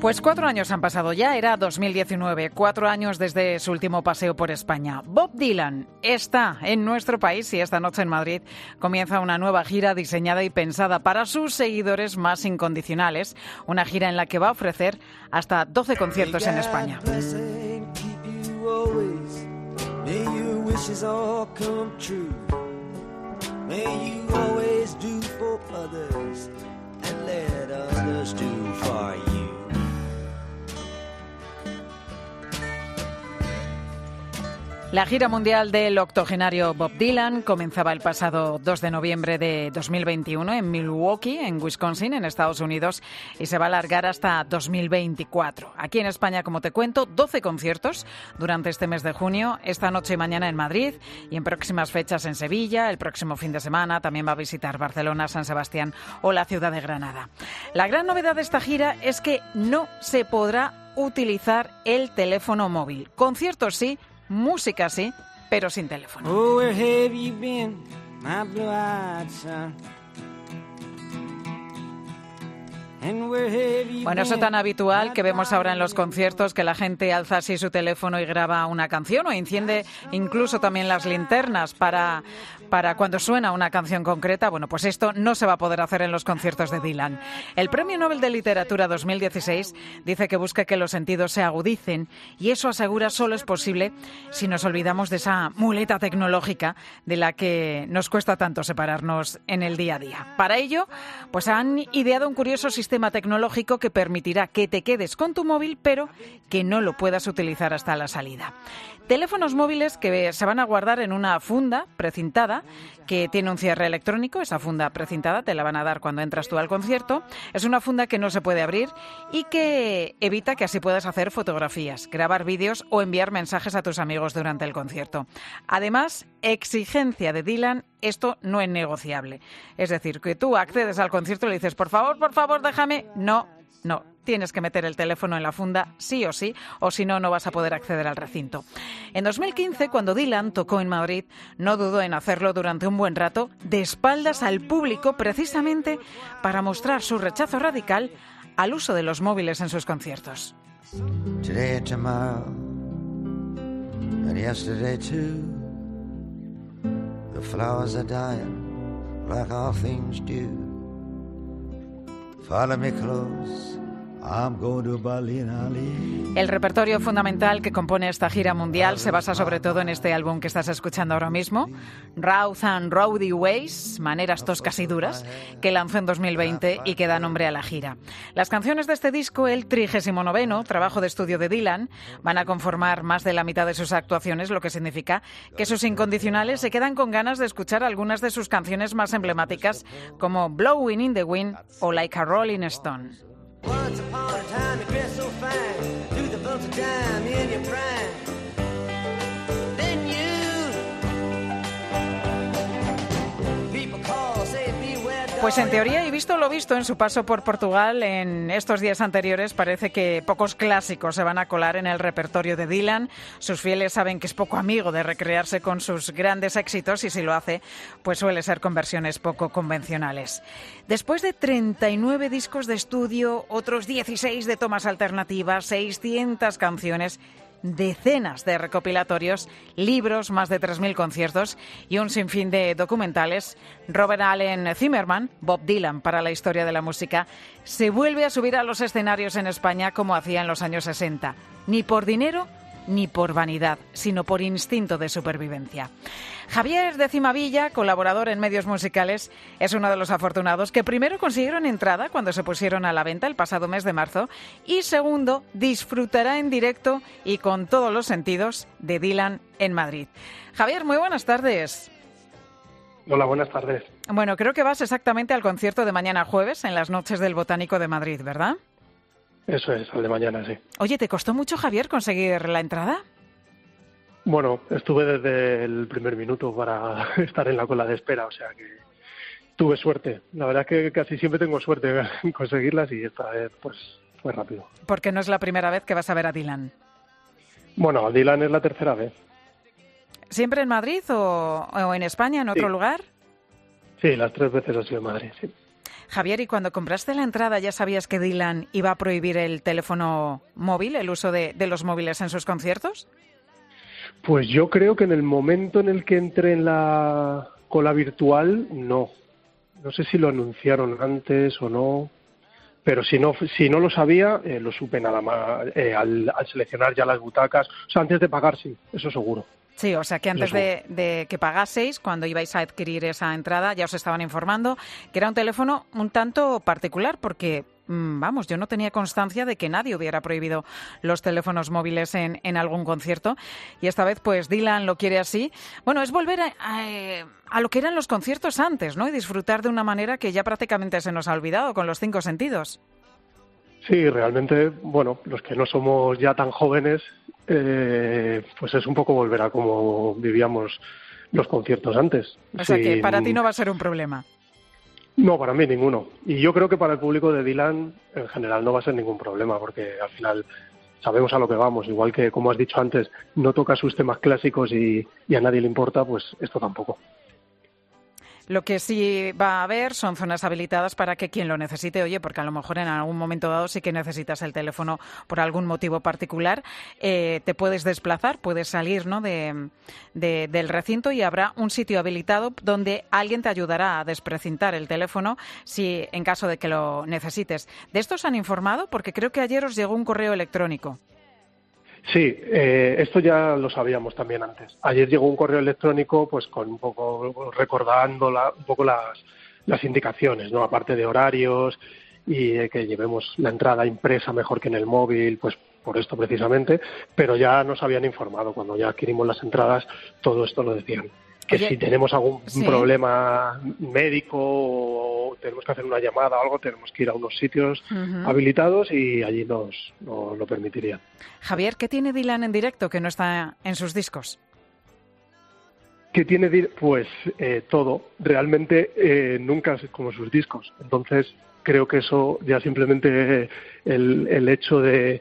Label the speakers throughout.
Speaker 1: Pues 4 años han pasado ya, era 2019, 4 años desde su último paseo por España. Bob Dylan está en nuestro país y esta noche en Madrid comienza una nueva gira diseñada y pensada para sus seguidores más incondicionales, una gira en la que va a ofrecer hasta 12 conciertos en España. La gira mundial del octogenario Bob Dylan comenzaba el pasado 2 de noviembre de 2021 en Milwaukee, en Wisconsin, en Estados Unidos, y se va a alargar hasta 2024. Aquí en España, como te cuento, 12 conciertos durante este mes de junio, esta noche y mañana en Madrid y en próximas fechas en Sevilla. El próximo fin de semana también va a visitar Barcelona, San Sebastián o la ciudad de Granada. La gran novedad de esta gira es que no se podrá utilizar el teléfono móvil. Conciertos sí, música sí, pero sin teléfono.
Speaker 2: Oh, where have you been, my blue-eyed son?
Speaker 1: Bueno, eso tan habitual que vemos ahora en los conciertos, que la gente alza así su teléfono y graba una canción o enciende incluso también las linternas para cuando suena una canción concreta. Bueno, pues esto no se va a poder hacer en los conciertos de Dylan. El Premio Nobel de Literatura 2016 dice que busca que los sentidos se agudicen y eso, asegura, solo es posible si nos olvidamos de esa muleta tecnológica de la que nos cuesta tanto separarnos en el día a día. Para ello, pues han ideado un curioso sistema tecnológico que permitirá que te quedes con tu móvil, pero que no lo puedas utilizar hasta la salida. Teléfonos móviles que se van a guardar en una funda precintada que tiene un cierre electrónico. Esa funda precintada te la van a dar cuando entras tú al concierto. Es una funda que no se puede abrir y que evita que así puedas hacer fotografías, grabar vídeos o enviar mensajes a tus amigos durante el concierto. Además, exigencia de Dylan, esto no es negociable. Es decir, que tú accedes al concierto y le dices, por favor, déjame. No. Tienes que meter el teléfono en la funda sí, o si no, no vas a poder acceder al recinto. En 2015, cuando Dylan tocó en Madrid, no dudó en hacerlo durante un buen rato, de espaldas al público, precisamente para mostrar su rechazo radical al uso de los móviles en sus conciertos.
Speaker 3: Today and tomorrow, and yesterday too, the flowers are dying like all things do. Follow me close.
Speaker 1: El repertorio fundamental que compone esta gira mundial se basa sobre todo en este álbum que estás escuchando ahora mismo, Rough and Rowdy Ways, maneras toscas y duras, que lanzó en 2020 y que da nombre a la gira. Las canciones de este disco, el 39º trabajo de estudio de Dylan, van a conformar más de la mitad de sus actuaciones, lo que significa que sus incondicionales se quedan con ganas de escuchar algunas de sus canciones más emblemáticas, como Blowing in the Wind o Like a Rolling Stone.
Speaker 2: Once upon a time you dressed so fine, do the bumps of time in your prime. Then you people call, say beware.
Speaker 1: Pues en teoría, y visto lo visto en su paso por Portugal en estos días anteriores, parece que pocos clásicos se van a colar en el repertorio de Dylan. Sus fieles saben que es poco amigo de recrearse con sus grandes éxitos y si lo hace, pues suele ser con versiones poco convencionales. Después de 39 discos de estudio, otros 16 de tomas alternativas, 600 canciones, decenas de recopilatorios, libros, más de 3.000 conciertos y un sinfín de documentales, Robert Allen Zimmerman, Bob Dylan para la historia de la música, se vuelve a subir a los escenarios en España como hacía en los años 60. Ni por dinero ni por vanidad, sino por instinto de supervivencia. Javier de Cimavilla, colaborador en medios musicales, es uno de los afortunados que primero consiguieron entrada cuando se pusieron a la venta el pasado mes de marzo y segundo, disfrutará en directo y con todos los sentidos de Dylan en Madrid. Javier, muy buenas tardes.
Speaker 4: Hola, buenas tardes.
Speaker 1: Bueno, creo que vas exactamente al concierto de mañana jueves en las Noches del Botánico de Madrid, ¿verdad?
Speaker 4: Eso es, al de mañana, sí.
Speaker 1: Oye, ¿te costó mucho, Javier, conseguir la entrada?
Speaker 4: Bueno, estuve desde el primer minuto para estar en la cola de espera, o sea que tuve suerte. La verdad es que casi siempre tengo suerte en conseguirlas y esta vez pues fue rápido.
Speaker 1: Porque no es la primera vez que vas a ver a Dylan.
Speaker 4: Bueno, a Dylan es la tercera vez.
Speaker 1: ¿Siempre en Madrid o en España, en otro lugar?
Speaker 4: Sí, las 3 veces ha sido en Madrid, sí.
Speaker 1: Javier, ¿y cuando compraste la entrada ya sabías que Dylan iba a prohibir el teléfono móvil, el uso de los móviles en sus conciertos?
Speaker 4: Pues yo creo que en el momento en el que entré en la cola virtual, no. No sé si lo anunciaron antes o no, pero si no lo sabía, lo supe nada más al seleccionar ya las butacas. O sea, antes de pagar, sí, eso seguro.
Speaker 1: Sí, o sea que antes de que pagaseis, cuando ibais a adquirir esa entrada, ya os estaban informando que era un teléfono un tanto particular, porque, vamos, yo no tenía constancia de que nadie hubiera prohibido los teléfonos móviles en algún concierto, y esta vez, pues, Dylan lo quiere así. Bueno, es volver a lo que eran los conciertos antes, ¿no? Y disfrutar de una manera que ya prácticamente se nos ha olvidado, con los 5 sentidos.
Speaker 4: Sí, realmente, bueno, los que no somos ya tan jóvenes, pues es un poco volver a cómo vivíamos los conciertos antes.
Speaker 1: O sea que para ti no va a ser un problema.
Speaker 4: No, para mí ninguno. Y yo creo que para el público de Dylan en general no va a ser ningún problema, porque al final sabemos a lo que vamos. Igual que, como has dicho antes, no toca sus temas clásicos y a nadie le importa, pues esto tampoco.
Speaker 1: Lo que sí va a haber son zonas habilitadas para que quien lo necesite, oye, porque a lo mejor en algún momento dado sí que necesitas el teléfono por algún motivo particular, te puedes desplazar, puedes salir, ¿no?, del recinto, y habrá un sitio habilitado donde alguien te ayudará a desprecintar el teléfono si en caso de que lo necesites. ¿De esto os han informado? Porque creo que ayer os llegó un correo electrónico.
Speaker 4: Sí, esto ya lo sabíamos también antes. Ayer llegó un correo electrónico, pues con un poco recordando un poco las indicaciones, ¿no? Aparte de horarios y que llevemos la entrada impresa mejor que en el móvil, pues por esto precisamente. Pero ya nos habían informado cuando ya adquirimos las entradas, todo esto lo decían. Que si tenemos algún problema médico o tenemos que hacer una llamada o algo, tenemos que ir a unos sitios habilitados y allí nos lo permitirían.
Speaker 1: Javier, ¿qué tiene Dylan en directo que no está en sus discos?
Speaker 4: ¿Qué tiene? Pues todo. Realmente nunca es como sus discos. Entonces creo que eso ya simplemente el hecho de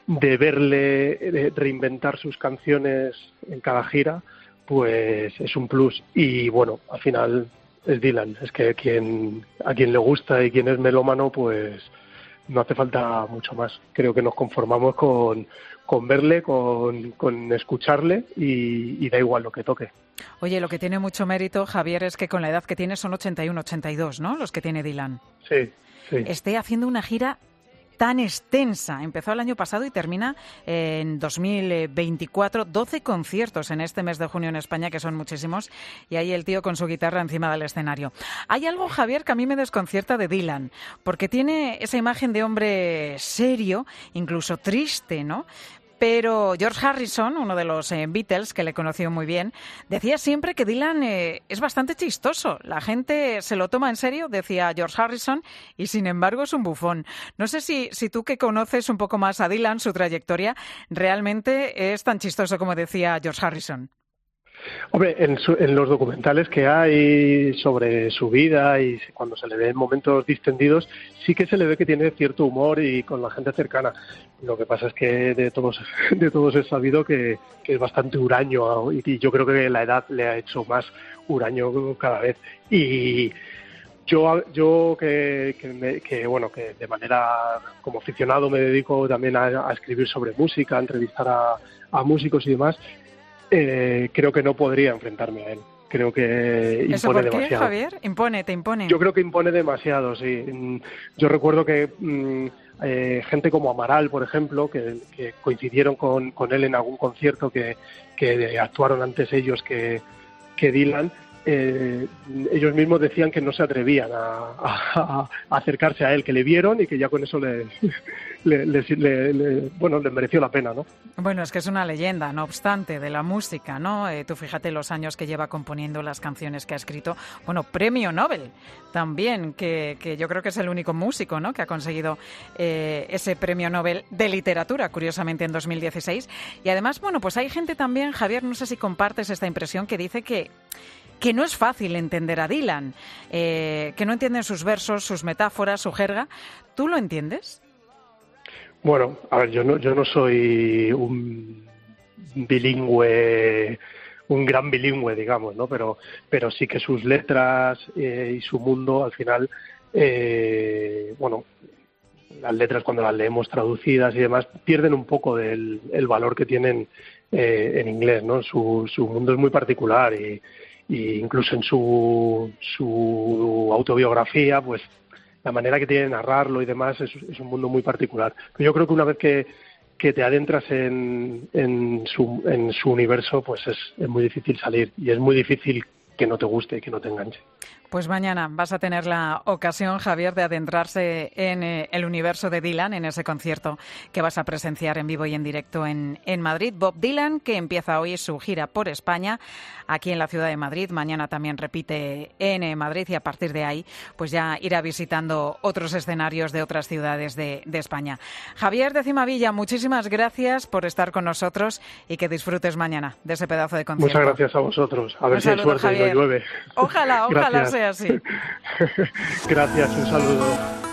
Speaker 4: verle reinventar sus canciones en cada gira, pues es un plus. Y bueno, al final es Dylan, es que a quien le gusta y quien es melómano, pues no hace falta mucho más. Creo que nos conformamos con verle, con escucharle y da igual lo que toque.
Speaker 1: Oye, lo que tiene mucho mérito, Javier, es que con la edad que tiene son 81, 82, ¿no?, los que tiene Dylan.
Speaker 4: Sí.
Speaker 1: Esté haciendo una gira tan extensa. Empezó el año pasado y termina en 2024. 12 conciertos en este mes de junio en España, que son muchísimos, y ahí el tío con su guitarra encima del escenario. Hay algo, Javier, que a mí me desconcierta de Dylan, porque tiene esa imagen de hombre serio, incluso triste, ¿no? Pero George Harrison, uno de los Beatles, que le conoció muy bien, decía siempre que Dylan es bastante chistoso. La gente se lo toma en serio, decía George Harrison, y sin embargo es un bufón. No sé si tú, que conoces un poco más a Dylan, su trayectoria, realmente es tan chistoso como decía George Harrison.
Speaker 4: Hombre, en los documentales que hay sobre su vida y cuando se le ve en momentos distendidos, sí que se le ve que tiene cierto humor y con la gente cercana. Lo que pasa es que de todos es sabido que es bastante huraño, y yo creo que la edad le ha hecho más huraño cada vez. Y yo que bueno, que de manera como aficionado me dedico también a escribir sobre música, a entrevistar a músicos y demás. Creo que no podría enfrentarme a él. Creo que impone
Speaker 1: ¿Eso por qué,
Speaker 4: demasiado.
Speaker 1: Javier? ¿Te impone?
Speaker 4: Yo creo que impone demasiado, sí. Yo recuerdo que gente como Amaral, por ejemplo, que coincidieron con él en algún concierto, que actuaron antes ellos que Dylan, ellos mismos decían que no se atrevían a acercarse a él, que le vieron y que ya con eso le mereció la pena, ¿no?
Speaker 1: Bueno, es que es una leyenda, no obstante, de la música, ¿no? Tú fíjate los años que lleva componiendo, las canciones que ha escrito. Bueno, premio Nobel también, que yo creo que es el único músico, ¿no?, que ha conseguido ese premio Nobel de literatura, curiosamente en 2016. Y además, bueno, pues hay gente también, Javier, no sé si compartes esta impresión, que dice que no es fácil entender a Dylan, que no entienden sus versos, sus metáforas, su jerga. ¿Tú lo entiendes?
Speaker 4: Bueno, a ver, yo no soy un bilingüe, un gran bilingüe, digamos, ¿no? Pero sí que sus letras y su mundo, al final, bueno, las letras cuando las leemos traducidas y demás pierden un poco el valor que tienen en inglés, ¿no? Su mundo es muy particular y incluso en su autobiografía, pues la manera que tiene de narrarlo y demás es un mundo muy particular. Pero yo creo que una vez que te adentras en su universo, pues es muy difícil salir y es muy difícil que no te guste y que no te enganche.
Speaker 1: Pues mañana vas a tener la ocasión, Javier, de adentrarse en el universo de Dylan, en ese concierto que vas a presenciar en vivo y en directo en Madrid. Bob Dylan, que empieza hoy su gira por España, aquí en la ciudad de Madrid. Mañana también repite en Madrid y a partir de ahí pues ya irá visitando otros escenarios de otras ciudades de España. Javier de Cimavilla, muchísimas gracias por estar con nosotros y que disfrutes mañana de ese pedazo de concierto.
Speaker 4: Muchas gracias a vosotros. A ver si hay suerte, Javier, y no llueve.
Speaker 1: Ojalá sea así.
Speaker 4: Gracias, un saludo.